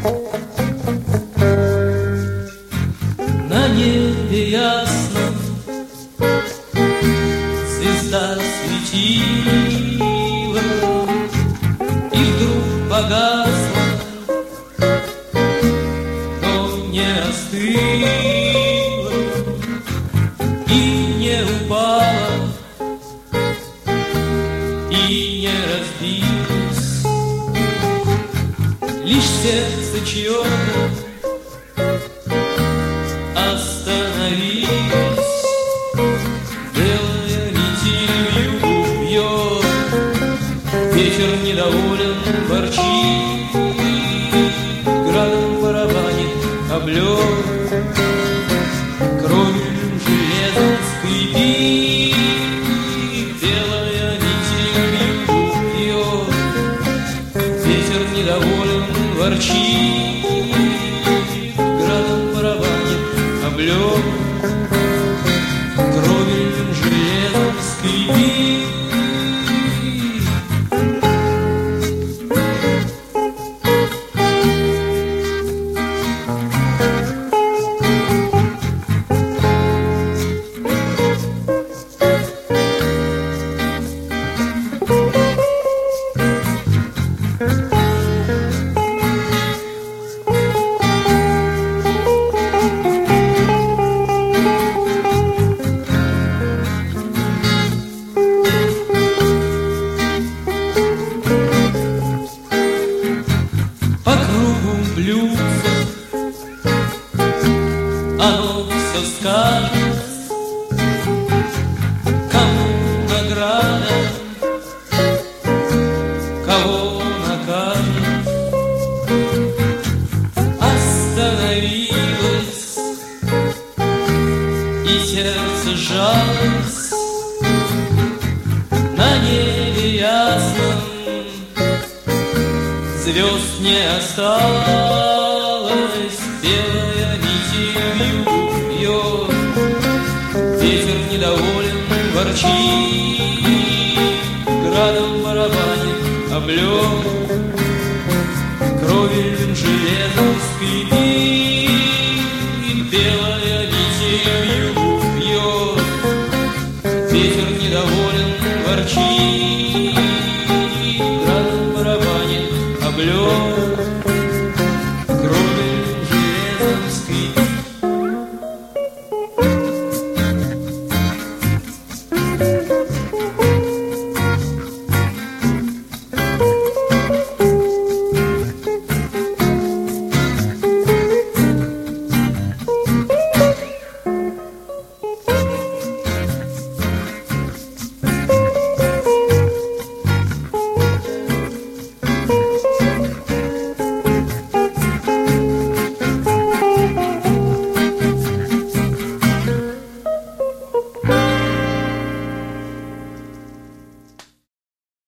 На небе ясном звезда светила, и вдруг погасла, но не остыла и не упала, и не разбилась. Лишь сердце чье-то остановилось, белая метелью бьет, вечер недоволен ворчит, градом барабанит облет, кровью железом скрипит, белая метелью бьет, ветер недоволен ворчит, градом барабанит облет, кровью железом скрипит. По кругу блюдца оно все скажет, кому награда, кого накажет. Остановилось, и сердце сжалось, на небе ясном звезд не осталось, белая метелью бьет, ветер недоволен ворчит, градом барабанит облет, кровью железом скрипит.